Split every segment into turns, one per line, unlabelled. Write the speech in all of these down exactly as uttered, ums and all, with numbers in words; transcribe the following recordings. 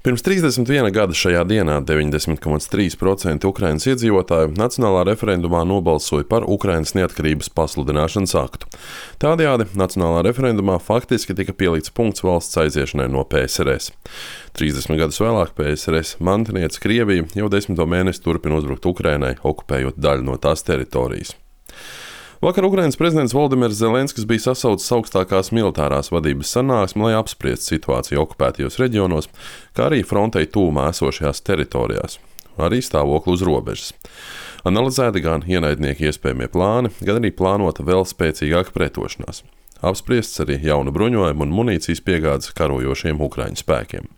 Pirms trīsdesmit viena gada šajā dienā deviņdesmit komats trīs procenti Ukrainas iedzīvotāju nacionālā referendumā nobalsoja par Ukrainas neatkarības pasludināšanas aktu. Tādējādi nacionālā referendumā faktiski tika pielikts punkts valsts aiziešanai no P S R S. trīsdesmit gadus vēlāk P S R S mantiniece Krievija jau desmito mēnesi turpina uzbrukt Ukrainai, okupējot daļu no tās teritorijas. Vakar Ukrainas prezidents Voldimirs Zelenskis bija sasaucis augstākās militārās vadības sanāksmi, lai apspriestu situāciju okupētajos reģionos, kā arī frontei tūmā esošajās teritorijās, arī stāvokli uz robežas. Analizēti gan ienaidnieki iespējamie plāni, gan arī plānota vēl spēcīgāka pretošanās. Apspriests arī jaunu bruņojumu un munīcijas piegādes karojošiem Ukraiņu spēkiem.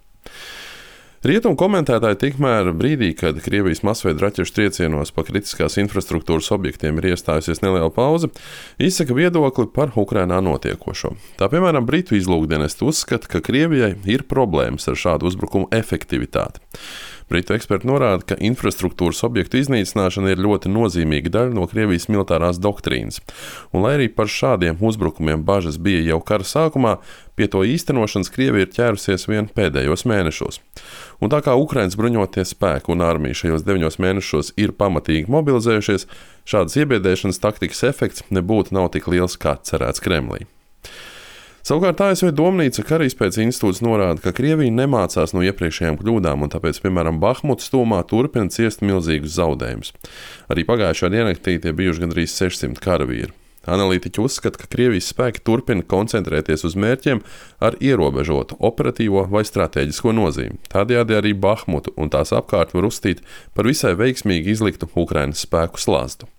Rietumu komentētāji tikmēr brīdī, kad Krievijas masveida raķešu triecienos pa kritiskās infrastruktūras objektiem ir iestājusies neliela pauze, izsaka viedokli par Ukrainā notiekošo. Tā piemēram Britu izlūkdienesti uzskata, ka Krievijai ir problēmas ar šādu uzbrukumu efektivitāti. Britu eksperti norāda, ka infrastruktūras objektu iznīcināšana ir ļoti nozīmīga daļa no Krievijas militārās doktrīnas, un lai arī par šādiem uzbrukumiem bažas bija jau kara sākumā, pie to īstenošanas Krievija ir ķērusies vien pēdējos mēnešos. Un tā kā Ukrainas bruņotie spēki un armija šajos deviņos mēnešos ir pamatīgi mobilizējušies, šādas iebiedēšanas taktikas efekts nebūtu nav tik liels, kā cerēts Kremlī. Savukārt A S V Domnīca Karaizpētes institūts norāda, ka Krievija nemācās no iepriekšējām kļūdām un tāpēc, piemēram, Bahmutas tūmā turpina ciest milzīgus zaudējumus. Arī pagājušā diennaktī tie bijuši gandrīz sešsimt karavīri. Analītiķi uzskata, ka Krievijas spēki turpina koncentrēties uz mērķiem ar ierobežotu operatīvo vai stratēģisko nozīmi. Tādējādi arī Bahmutu un tās apkārt var uzstīt par visai veiksmīgi izliktu Ukrainas spēku slazdu.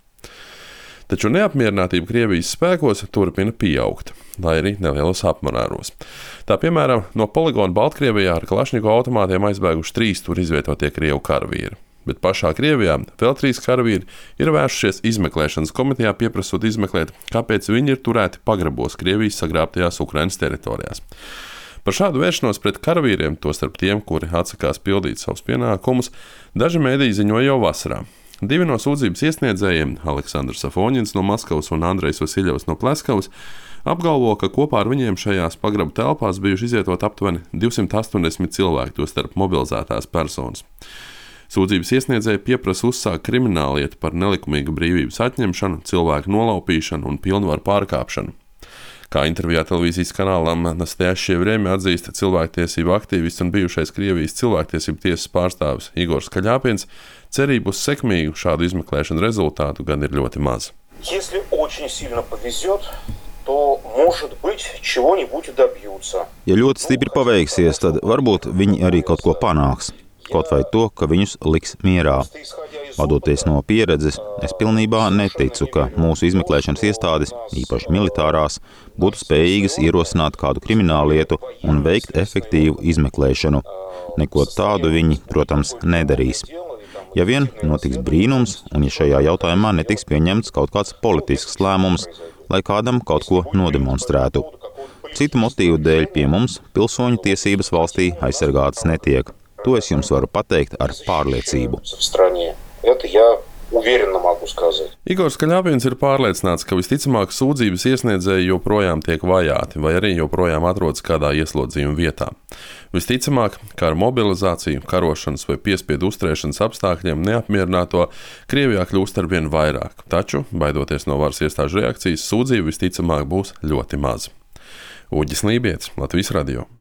Taču neapmierinātība Krievijas spēkos turpina pieaugt, lai arī nelielos apmēros. Tā piemēram, no poligona Baltkrievijā ar Kalašņikovu automātiem aizbēguši trīs tur izvietotie krievu karavīri. Bet pašā Krievijā vēl trīs karavīri ir vēršušies izmeklēšanas komitejā, pieprasot izmeklēt, kāpēc viņi ir turēti pagrabos Krievijas sagrābtajās Ukrainas teritorijās. Par šādu vēršanos pret karavīriem, tostarp tiem, kuri atsakās pildīt savus pienākumus, daži mēdīji ziņoja jau vasarā. Divi no sūdzības iesniedzējiem, Aleksandrs Afoņins no Maskavas un Andrejs Vasiļevs no Pleskavas, apgalvo, ka kopā ar viņiem šajās pagraba telpās bijuši izvietot aptuveni divsimt astoņdesmit cilvēki, tostarp mobilizētās personas. Sūdzības iesniedzēji pieprasa uzsākt krimināllietu par nelikumīgu brīvības atņemšanu, cilvēku nolaupīšanu un pilnvaru pārkāpšanu. Kā intervijā televīzijas kanālam Nastajašie Vremja atzīsta cilvēktiesību aktīvists un bijušais Krievijas cilvēktiesību tiesas pārstāvis Igors Kaļāpins, cerību uz sekmīgu šādu izmeklēšanu rezultātu gan ir ļoti maz.
Если очень сильно повезет, то, может быть, чего-нибудь добьются.
Ja ļoti stipri paveiksies, tad varbūt viņi arī kaut ko panāks. Kaut vai to, ka viņus liks mierā. Vadoties no pieredzes, es pilnībā neticu, ka mūsu izmeklēšanas iestādes, īpaši militārās, būtu spējīgas ierosināt kādu krimināllietu un veikt efektīvu izmeklēšanu. Neko tādu viņi, protams, nedarīs. Ja vien notiks brīnums, un ja šajā jautājumā netiks pieņemts kaut kāds politisks lēmums, lai kādam kaut ko nodemonstrētu. Citu motīvu dēļ pie mums pilsoņu tiesības valstī aizsargātas netiek. To es jums varu pateikt ar pārliecību.
Igors Kaļāpins ir pārliecināts, ka visticamāk sūdzības iesniedzēji joprojām tiek vajāti vai arī joprojām atrodas kādā ieslodzījuma vietā. Visticamāk, kā ar mobilizāciju, karošanas vai piespiedu uzturēšanas apstākļiem neapmierināto Krievijā kļūst arvien vairāk, taču, baidoties no varas iestāžu reakcijas, sūdzību visticamāk būs ļoti maz. Uģis Lībietis, Latvijas radio.